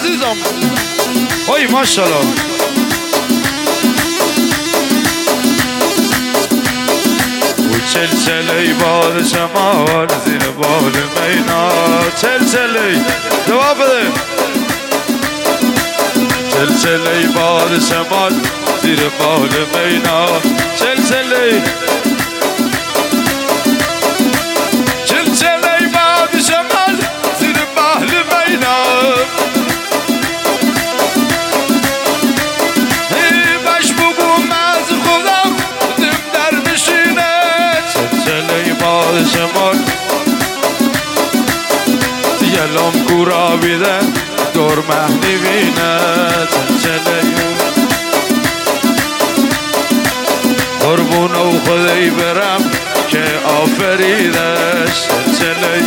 عزیزم وای ماشاءالله چلچلی باد شمال زیر بال مینا چلچلی جواب بده چلچلی باد شمال زیر بال مینا چلچلی چلچلی باد شمال زیر بال مینا باش بگوم از خودم دم در بشینه چلچلی باد شمال یلام کورا بیده دور مهنی بینه چلچلی قربون او خدای برم که آفریدش چلچلی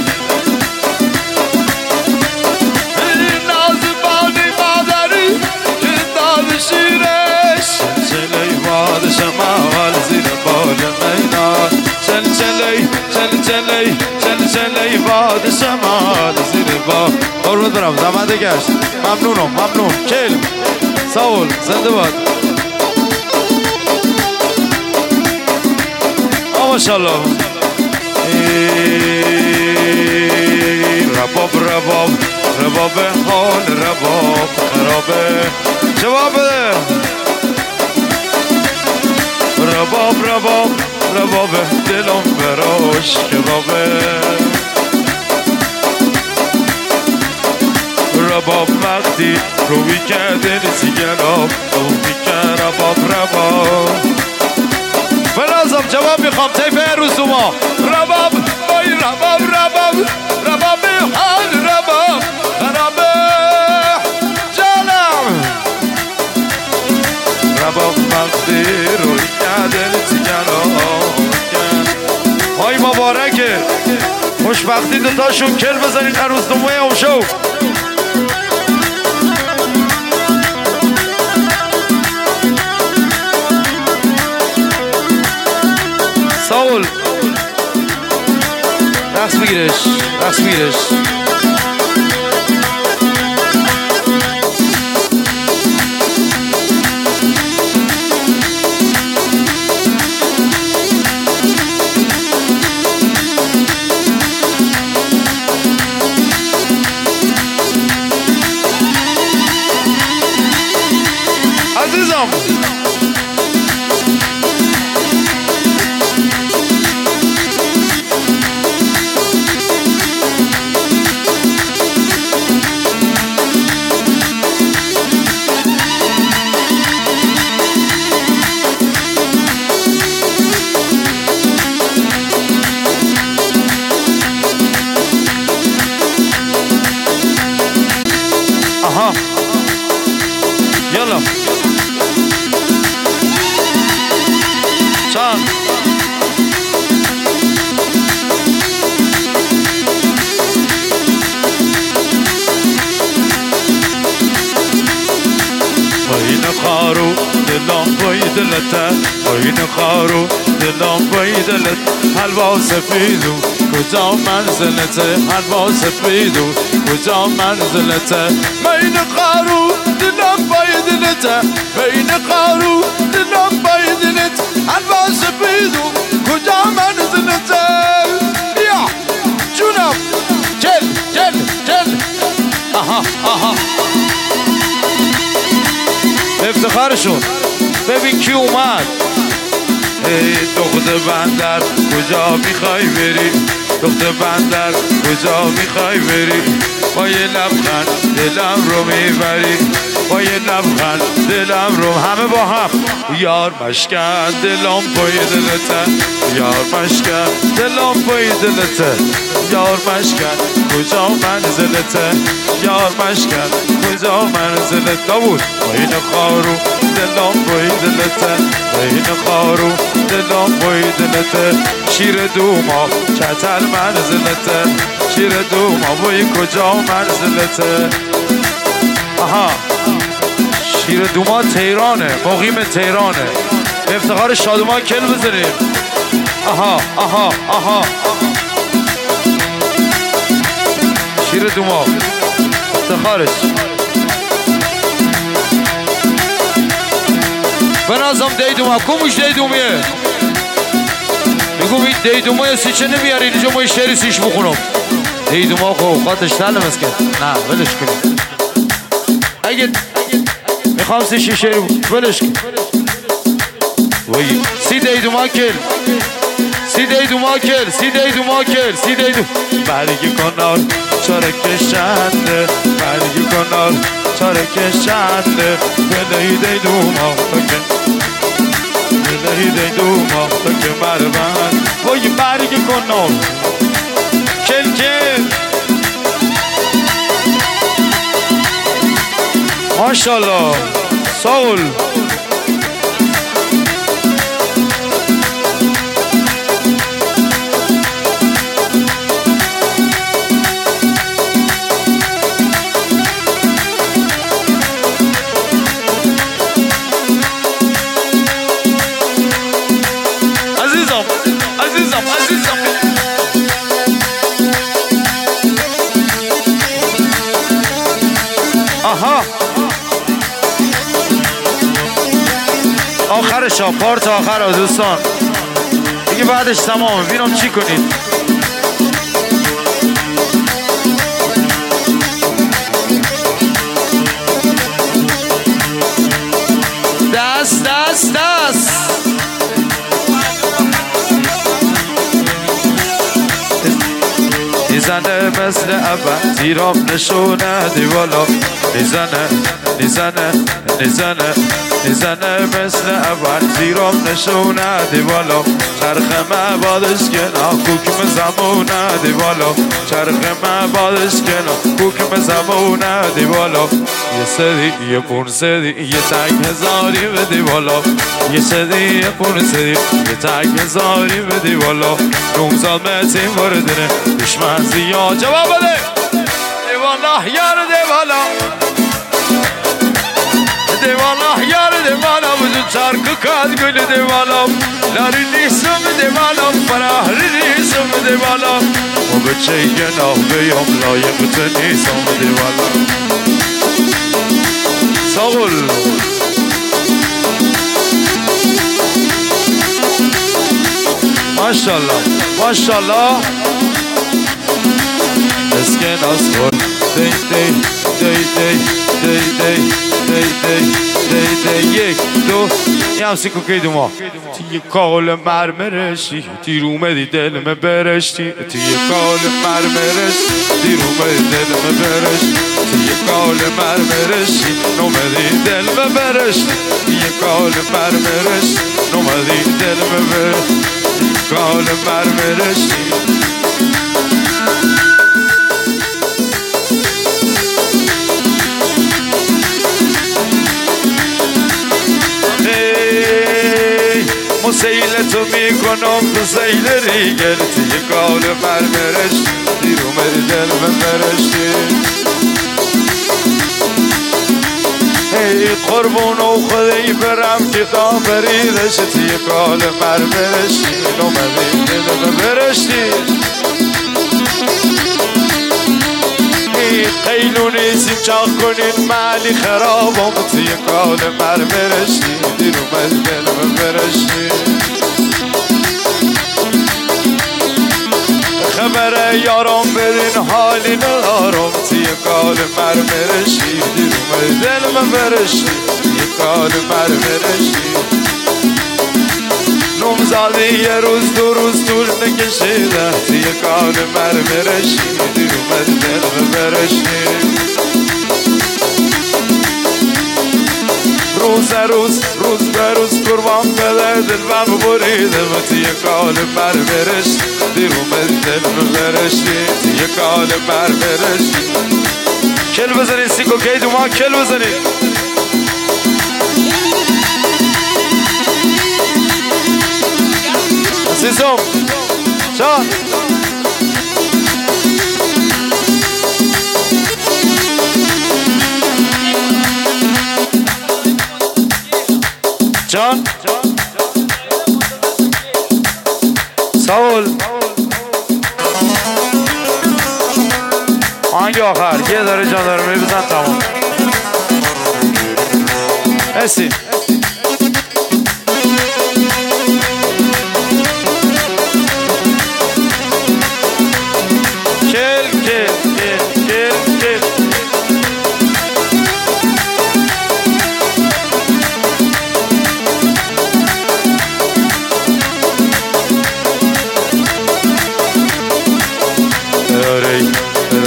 نازبانی مادری که داد شیرش چلچلی باد شمال زیر بال مینا چلچلی چلچلی چلچلی باد شمال زیر بال قربون برم زحمت گشت ممنونم ممنون کل ساول زنده باد ماشاءالله رباب رباب رباب حال رباب خرابه جواب بده رباب رباب رباب دلم براش کبابه رباب وقتی روی کرده سیگراب روی کرد رباب رباب بنازم جواب میخوام طیف رسوما رباب بای رباب رباب رباب حال رباب خرابه جانم رباب وقتی روی کرده سیگراب های مبارکه خوشبختی دوتاشون کل بزنید عروس دومه امشو ساول رقص بگیرش رقص بگیرش عزیزم يلا چند پایین خارو دلم پای دلته پایین خارو دلم پای دلت حلوا سفیدو کجا منزلته حلوا سفیدو کجا منزلته پایین خارو دلم پای دلته پایین خارو دلم پای دلت حلوا سفیدو کجا منزلته یا جونم جل جل جل آها آها افتخارشون ببین کی اومد ای دختر بندر کجا میخوای بری دختر بندر کجا میخوای بری با یه لبخند دلم رو میبری با یه لبخند دلم رو همه با هم یار مشکن دلم پای دلته یار مشکن دلم پای دلته یار مشکن کجا منزلته یار مشکن کجا منزلت داوود پایین خارو دلم پای دلته پایین خارو دلم پای دلته شیر دوما چتل منزلته شیر دوما بای کجا منزلته آها شیر دوما تهرانه مقیم تهرانه به افتخار شادومان کل بزنیم آها آها آها شیر دوما افتخارش بنازم دیدوما کموش دیدومیه میگم این دیدوما سی چه نمیاری اینجا ما اشتری سیش بخونم دیدوما خب اوقاتش تلم است که نه ولش کنیم اگه میخوام سی شیشه ولش کن وی سی دیدوما کل سی دیدوما کل سی دیدوما کل سی دیدو برگی کنار چاره کشنده برگی کنار چاره کشنده بلهی دیدوما بلهی دیدوما که مربند وی برگی کنار کل کل ماشاءالله سول عزیزم آها آخرش ها پارت آخر ها دوستان دیگه بعدش تمامه بینم چی کنید دست دست دست میزنه مثل اول زیرام نشونه دیوالا میزنه مثل اول زیرام نشونه دیوالا چرخ مبادش کنا کوکم زمونه دیوالا چرخ مبادش کنا کوکم زمونه دیوالا یه سری یه پونسدی یه تک هزاری به دیوالا یه سری یه پونسدی یه تک هزاری به دیوالا نومزاد متین وردنه دشمن زیاد جواب بده دیوالا یار دیوالا دیوالا یار دیوالا بزن چرک کاد گل دیوالا لاری نیستم دیوالا فرahri نیستم دیوالا و بچه گناه بیام لایق تو نیستم دیوالا ساغل ماشاءالله ماشاءالله اسکن اسکن دی دی دی دی دی دی دی دی دی یک دو یه همسی کوکی دوما تیه کال مرمرشی تیر اومدی دلمه برشتی تیه کال مرمرش تیر اومدی دلمه برشتی تیه کال مرمرشی نومدی دلمه برشتی تیه کال مرمرش نومدی دلمه برشتی کال مرمرشی مسیل تو میکنم تو سیل ریگل تیه کال مرمرش دیر اومدی دلمه برشتی ای قربون و خدایی برم که تا بریدش تیه کال مرمرش دیر اومدی دلمه برشتی ای قیلونی سیم چاق کنین مالی خرابم تیه کال مرمرش دیر اومدی دلمه برشتی خبر یارم بدین حالی ندارم تیه کال مرمرشی دیر اومدی دلمه برشتی تیه کال مرمرشی نومزادی یه روز دو روز طول نکشیده تیه کال مرمرشی دیر اومدی دلمه برشتی روز به روز قربان بده دلم بریده و تیه کال مرمرش دیر اومدی دلمه برشتی تیه کال مرمرشی کل بزنید سیکو که دوما کل بزنید عزیزم جان جان ساول آهنگ آخر یه داره جان داره میبزن تمام مرسی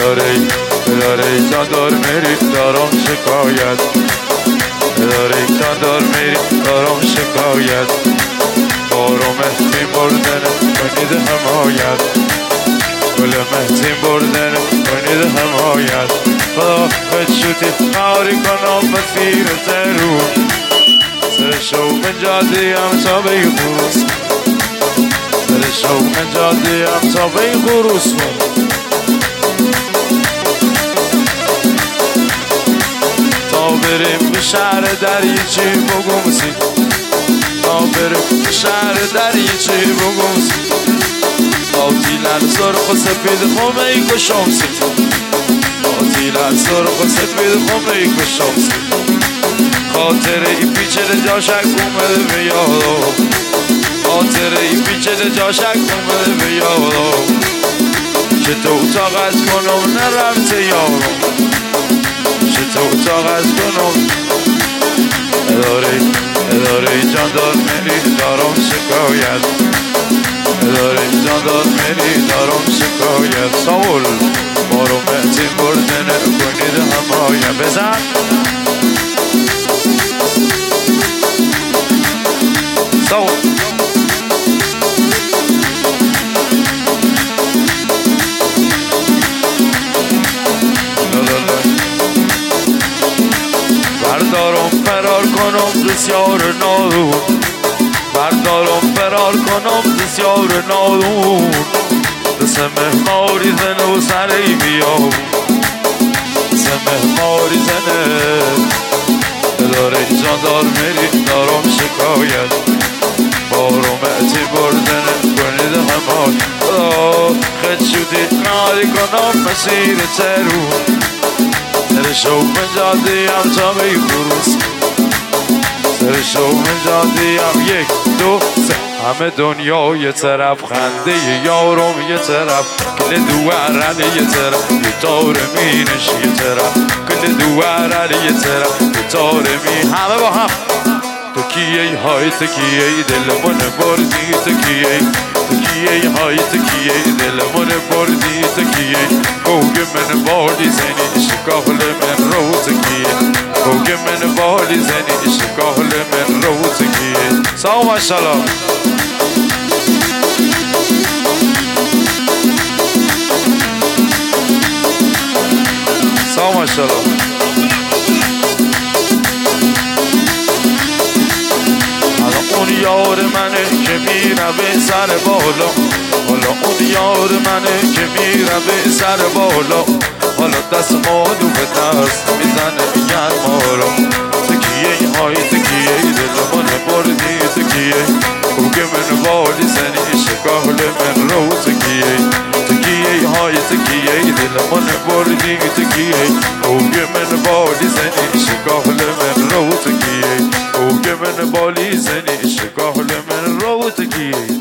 اداره جان دار میری دارم شکایت اداره جان دار میری دارم شکایت بارو مهدی بردن کنید حمایت گل مهدی بردن کنید حمایت خدا بچوتی کاری کنم مسیر ترون سرشو من جادی هم تا بی خروس سرشو من جادی هم تا بی خروس تا بریم به شهر دریچی بگمسی تا بریم به شهر دریچی بگمسی آتیلن سرخ و سفید خمه ای کشمسی آتیلن سرخ و سفید خمه ای کشمسی خاطر ای پیچه جاشک اومده به یادم خاطر ای پیچه جاشک اومده به یادم چه تو طاقت کنم نرمت یارم چه تو طاقت کنم اداره جان دار میری دارم شکایت اداره جان دار میری دارم شکایت ساول بارو مهدی بردن کنید حمایت بزن ساول بردارم فرار کنم بسیار نادون بردارم فرار کنم بسیار نادون دست مهماری زنه و سری بیام دست مهماری زنه اداره جان دار میری دارم شکایت بارو مهدی بردن کنید حمایت خد شدی کاری کنم مسیر ترون سرشو من جادی هم تا بی خروس سرشو من جادی هم یک دو سه همه دنیا یه طرف خنده یارم یه طرف کل دوارن یه طرف یه تار مینش یه طرف کل دوارن یه طرف یه تار می همه با هم تکیه های تکیه دلمون بردی تکیه تکیه های تکیه دلمون بردی تکیه گوگ من بالی زنی شکاهل من رو تکیه گوگ من بالی زنی شکاهل من رو تکیه سلام ماشاءالله سلام ماشاءالله اون یار منه که میره به سر بالا حالا اون یار منه که میره به سر بالا حالا دست مالو به دست میزنه میگن مارا تکیه های تکیه دلمون بردی تکیه گوگ من بالی زنی شکاهل من رو تکیه تکیه های تکیه دلمون بردی تکیه گوگ من بالی زنی شکاهل من رو تکیه گوگ من بالی زنی شکاهل من رو تکیه